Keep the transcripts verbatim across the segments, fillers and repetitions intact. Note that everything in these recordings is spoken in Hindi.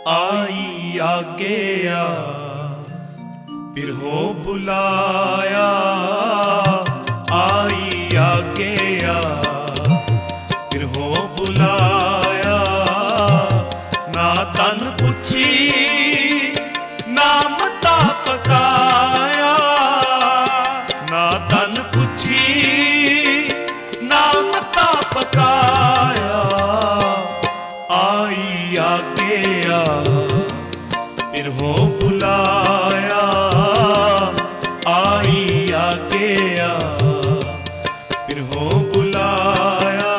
आई आगे आ फिर हो बुलाया, आई आगे आ फिर हो बुलाया। ना तन पूछी ना मता पकाया, ना तन पूछी ना मता पकाया। आई आगे आ फिर हो बुलाया, आई आगे आ फिर हो बुलाया।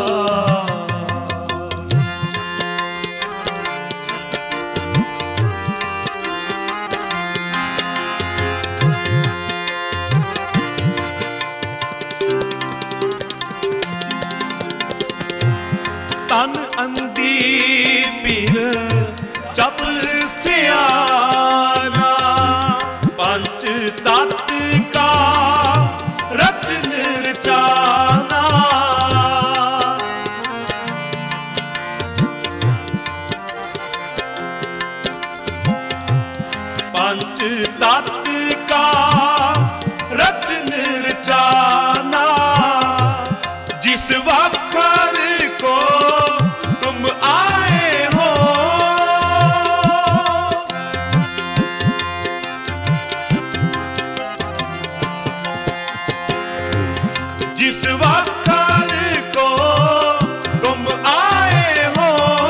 तन अंधी पीर चपल सियारा, पंच तत्त का रत्न रचाना। पंच तत्त का रत्न रचाना। जिस वखर को तुम आए हो, जिस वखर को तुम आए हो,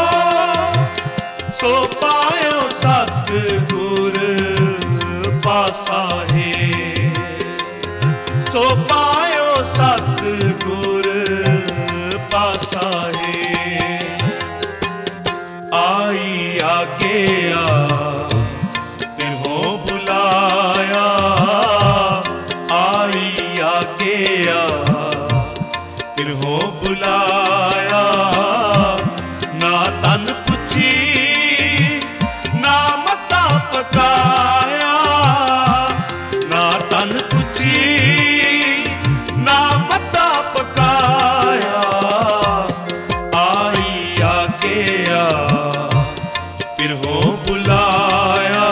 सो पायो सतगुर पासा है, सो पायो सतगुर पासा है। आई आगे आ फिर हो बुलाया, आई आगे आ फिर हो बुलाया। ना तन पूछी ना मता पकाया, ना तन पूछी ना मता पकाया। आई आगे आ फिर हो बुलाया,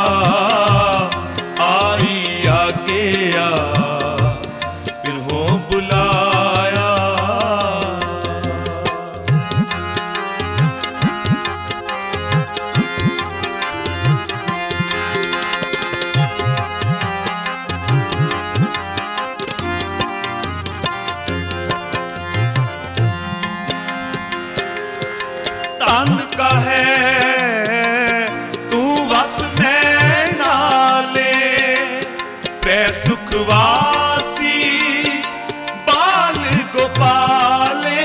आई आगे आ फिर हो बुलाया। तन का है तू वस में नाले, प्रे सुखवासी बाल गोपाले।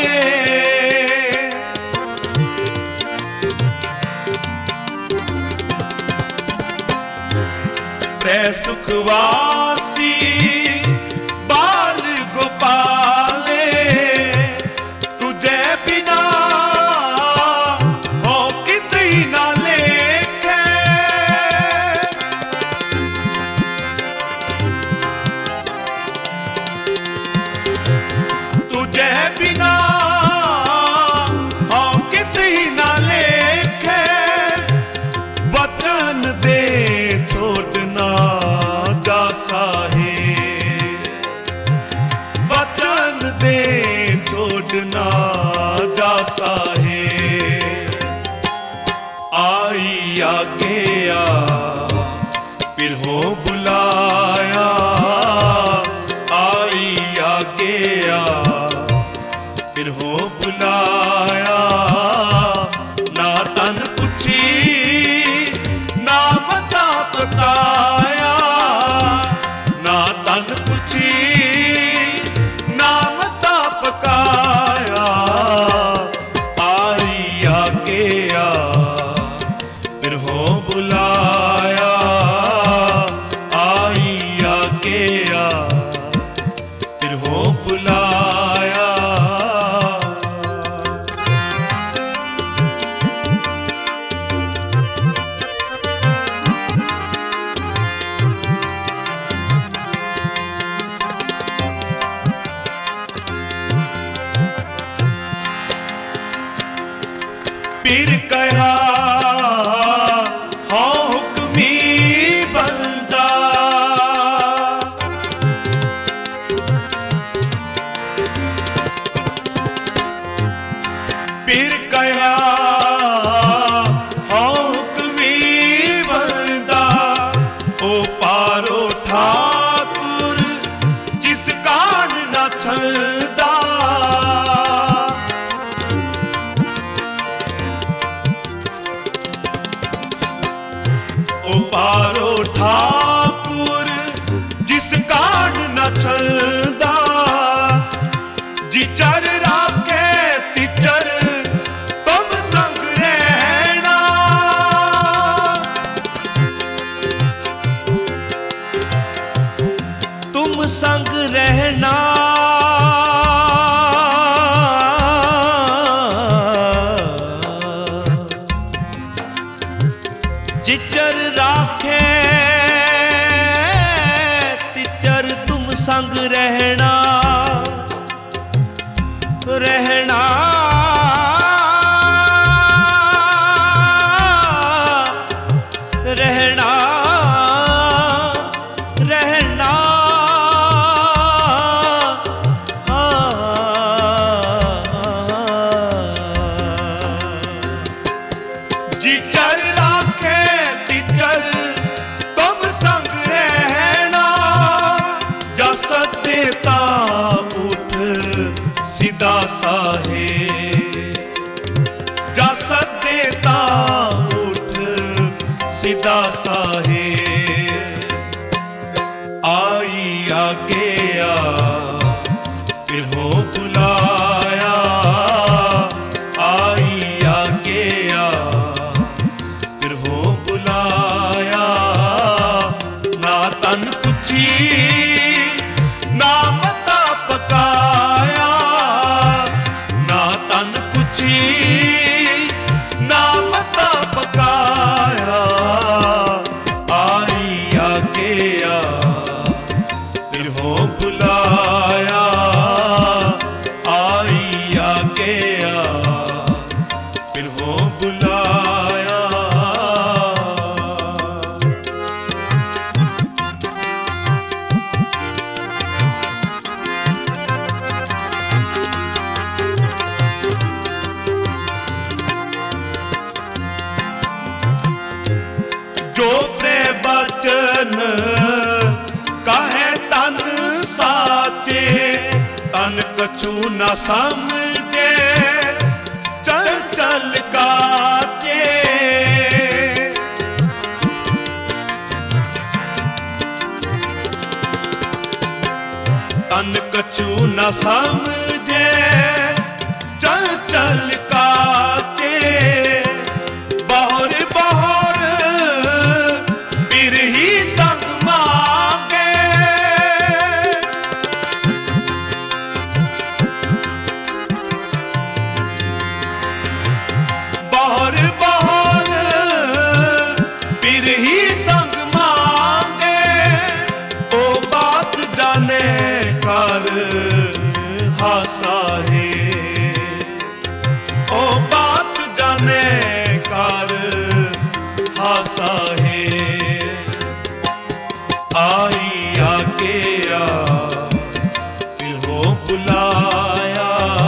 प्रे सुखवासी बाल गोपाले। तुझे बिना हो कितई ना लेखे, तुझे बिना हो कितई ना लेखे। वचन दे छोड़ना जासा है, वचन दे छोड़ना जासा है। आई आगे आ फिर हो बुलाया, आई आगे आ फिर हो बुलाया। ना तन पूछी ना मता पकाया, ना तन पूछी ना मता पकाया। आई आगे आ फिर हो बुलाया, आई आगे आ फिर हो बुलाया। पीर कहा फिर कहा हौक भी बंदा ओ पारो ठाकुर जिस कान न छंदा। ओ पारो ठाकुर जिस कान न छंदा। जिचर राखे तिचर तुम संग रहना। तुम संग रहना। जिचर राखे तिचर तुम संग रहना। रहना रहना रहना जिचर राखे तिचर तुम संग रहना। जस देता उठ सीधा साहे। जस देता उठ सीधा साहे। आई आगे आ फिर हो बुलाया। आई आगे आ फिर हो बुलाया। ना तन पुछी ना मता पकाया। ना तन पुछी ना मता पकाया। आई आगे आ फिर हो बुलाया। आई आगे आ फिर हो बुलाया। जो प्रवचन कहे तन साचे। तन कछु न समझे चल चल काचे। तन कछु न समझे चल चल काचे। बहुर बहुर बिरही संग मांगे। बहुर बहुर बिरही संग मांगे। ओ बात जाने कर हासा है। ओ बात जाने कर हासा है। आई आगे आ फिर हो बुलाया।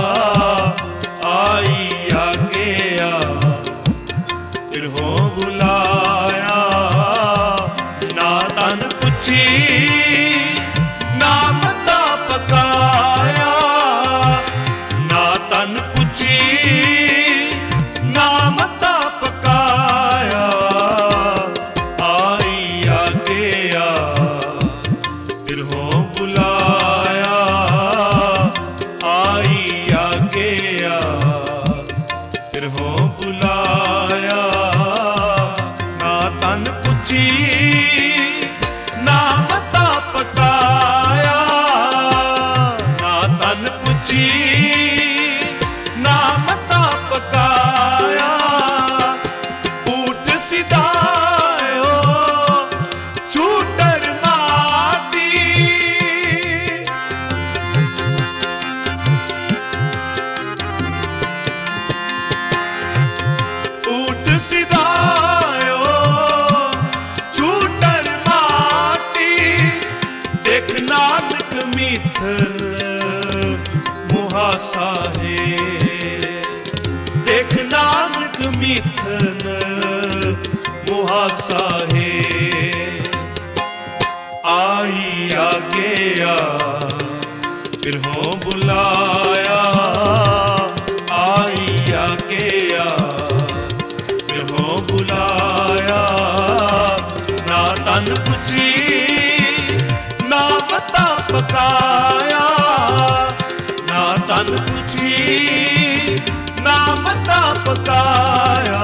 आई आगे आ फिर हो बुलाया। ना तन पुछी ना मता पकाया। ना तन पुछी ना मता पकाया। आई आगे आ फिर हो बुलाया। आई आगे आ फिर हो बुलाया। ना तन पुछी ना मता पकाया। ना तन पुछी ना मता पकाया। ऊठ सिधायो छूटर माटी। ऊठ सिधायो छूटर माटी। देख नानक मिथ मुहासा है। मिथन मुहासा है। आई आगे आ फिर हो बुलाया, आई आगे आ फिर हो बुलाया। ना तन पुछी ना मता पकाया, ना तन पुछी ना मता पकाया।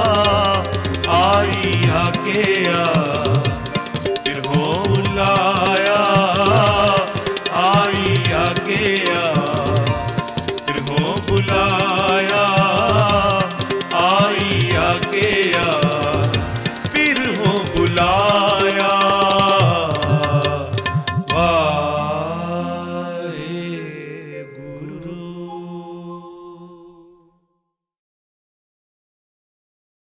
आई आगे आ फिर हो बुलाया, आई आगे आ फिर हो बुलाया, आई आगे आ।